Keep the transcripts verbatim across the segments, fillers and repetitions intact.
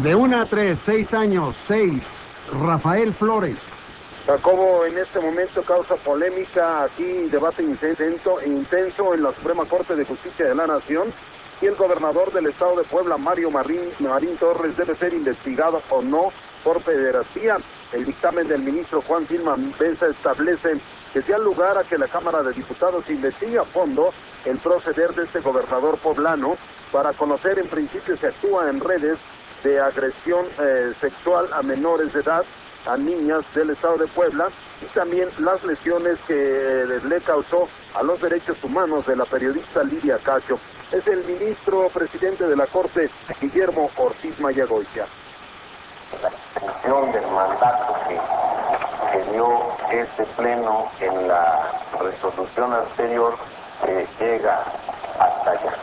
De una a tres, seis años, seis. Rafael Flores. Jacobo, en este momento causa polémica aquí, debate intenso, intenso en la Suprema Corte de Justicia de la Nación, y el gobernador del estado de Puebla, Mario Marín, Marín Torres, debe ser investigado o no por pederastía. El dictamen del ministro Juan Gilman Mensa establece que sea lugar a que la Cámara de Diputados investigue a fondo el proceder de este gobernador poblano para conocer en principio si actúa en redes de agresión eh, sexual a menores de edad, a niñas del estado de Puebla, y también las lesiones que le causó a los derechos humanos de la periodista Lidia Cacho. Es el ministro presidente de la Corte, Guillermo Ortiz Mayagoitia. La extensión del mandato que, que dio este pleno en la resolución anterior eh, llega hasta allá.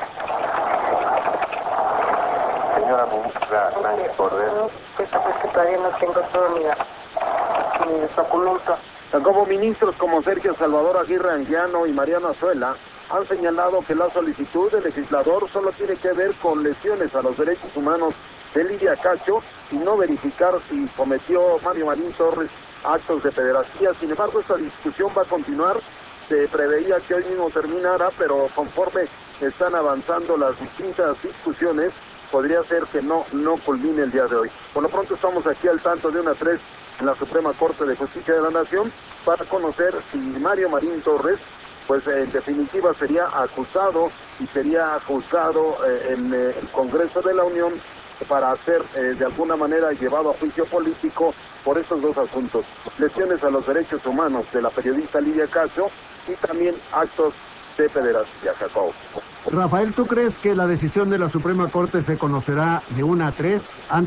Señora ministra Sánchez Cordero. Pues que todavía no tengo todo mi, mis documentos. Como ministros como Sergio Salvador Aguirre Anguiano y Mariano Azuela han señalado que la solicitud del legislador solo tiene que ver con lesiones a los derechos humanos de Lidia Cacho y no verificar si cometió Mario Marín Torres actos de pederastía. Sin embargo, esta discusión va a continuar. Se preveía que hoy mismo terminara, pero conforme están avanzando las distintas discusiones, podría ser que no, no culmine el día de hoy. Por lo pronto estamos aquí al tanto de una tres en la Suprema Corte de Justicia de la Nación para conocer si Mario Marín Torres, pues en definitiva sería acusado y sería juzgado eh, en eh, el Congreso de la Unión para ser eh, de alguna manera llevado a juicio político por estos dos asuntos: lesiones a los derechos humanos de la periodista Lidia Cacho y también actos de pederastía. Jacob. Rafael, ¿tú crees que la decisión de la Suprema Corte se conocerá de una a tres antes